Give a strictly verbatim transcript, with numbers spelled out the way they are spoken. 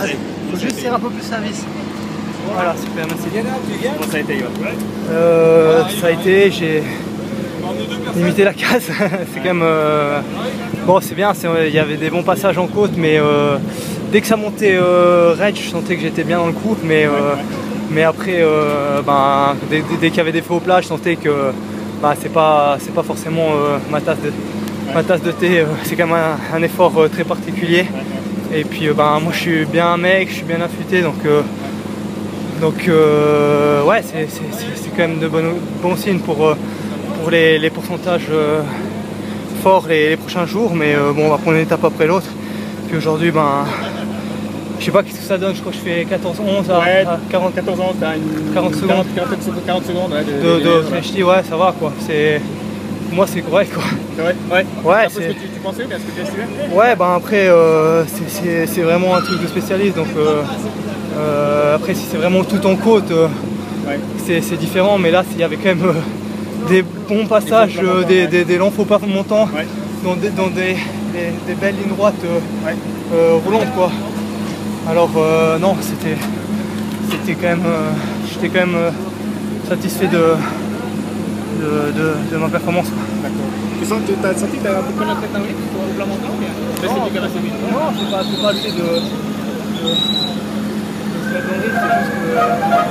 faut juste tirer un peu plus service. Voilà, super, merci. Comment ça a été, Yoann? Euh, ça a été, j'ai limité la casse. C'est quand même... Euh, bon, c'est bien, il y avait des bons passages en côte, mais euh, dès que ça montait euh, raid, je sentais que j'étais bien dans le coup. Mais, euh, mais après, euh, ben, dès, dès qu'il y avait des feux au plat, je sentais que ben, c'est pas, c'est pas forcément euh, ma tasse de, ma tasse de thé. Euh, c'est quand même un, un effort euh, très particulier. Et puis, euh, ben, moi, je suis bien un mec, je suis bien affûté, donc... Euh, Donc euh, ouais, c'est quand même de bons, bons signes pour, pour les, les pourcentages euh, forts les, les prochains jours. Mais euh, bon, on va prendre une étape après l'autre. Puis aujourd'hui, ben, je sais pas qu'est-ce que ça donne, je crois que je fais quatorze onze à, ouais, à quarante, quatorze onze, t'as une quarante secondes. quarante, quarante secondes ouais, de, de, de, de ouais. Je dis ouais, ça va quoi. Pour moi, c'est correct quoi. C'est vrai? Ouais. Ouais, c'est ce que tu, tu pensais, mais est-ce que tu estimais? Ouais, ben après, euh, c'est vraiment un truc de spécialiste. Donc, euh, euh, après, si c'est vraiment tout en côte, euh, ouais. c'est différent. Mais là, il y avait quand même euh, des bons passages, des, euh, des, ouais. des, des longs faux pas montants, ouais. dans, des, dans des, des, des belles lignes droites euh, ouais. euh, roulantes quoi. Alors euh, non, c'était c'était quand même, euh, j'étais quand même euh, satisfait de, de, de, de ma performance. D'accord. Tu sens que tu as senti que tu as un peu de la tête en rythme sur le plan montant ou bien? Non, non, c'est pas, pas le fait de, de, de se mettre dans le rythme, c'est juste que